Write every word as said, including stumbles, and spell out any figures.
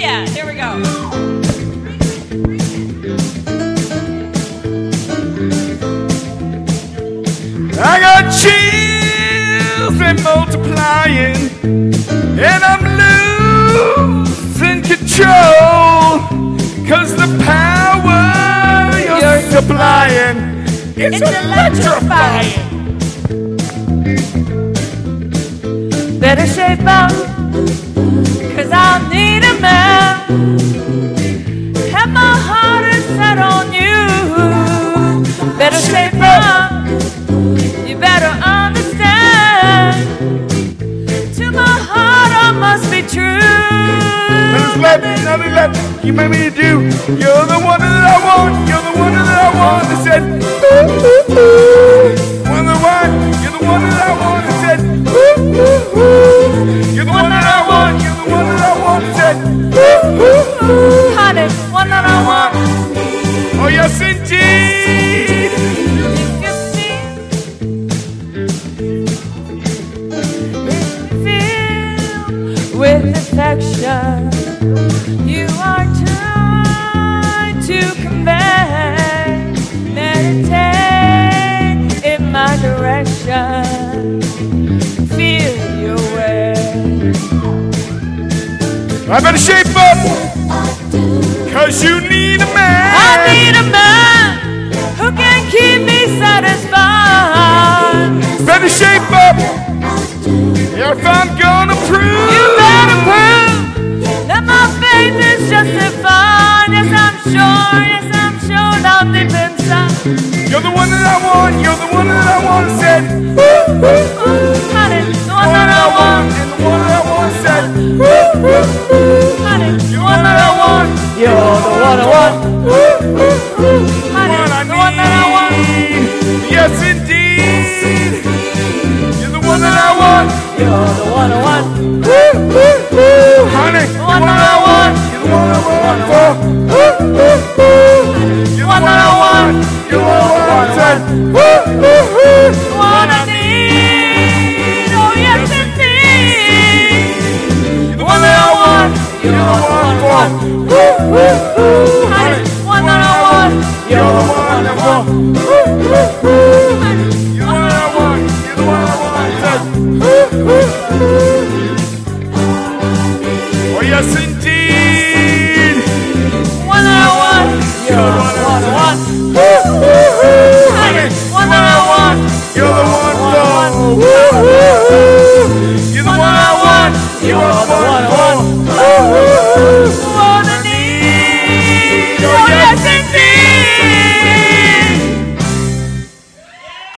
yeah, there we go. I got chills and multiplying, and I'm losing control, cause the power you're, you're supplying is it's electrifying. electrifying. Better shape up, cause I'll need a man, and my heart is set on you. Better shape up, you better understand. To my heart I must be true. Nothing's left, nothing left, you made me do. You're the one that I want, you're the one that I want. I said, ooh, ooh, ooh. You're the one, you're the one that I want. I said, ooh, ooh, ooh. You're the one that I want, you're the one that I want. I said, ooh, ooh, ooh. Honey, one that I want. Oh yes indeed. With affection, you are trying to convey. Meditate in my direction. Feel your way. I better shape up, cause you need a man. I need a man who can keep me satisfied. Better shape up, if I'm gonna prove. You better prove that my faith is justified. Yes, I'm sure, yes, I'm sure, down deep inside. You're the one that I want, you're the one that I want. Said, ooh, ooh, ooh. Honey, the The one one that I want. and the one that I want. Said, ooh, ooh, ooh. Honey, the The one that I want. You're the one I want. Ooh, ooh, ooh. Honey, One I the one that I want. need. Yes, indeed. You're the one that I want. You're the one I want. Ooh, ooh, ooh. Honey, The one that I want. you're the one I want for. Ooh, ooh, ooh. You're the one I want. You're the one I want. Said, ooh, ooh, ooh. The one I need. Oh, yes, indeed. You're the one that I want. You're the one I want. Ooh, ooh, ooh.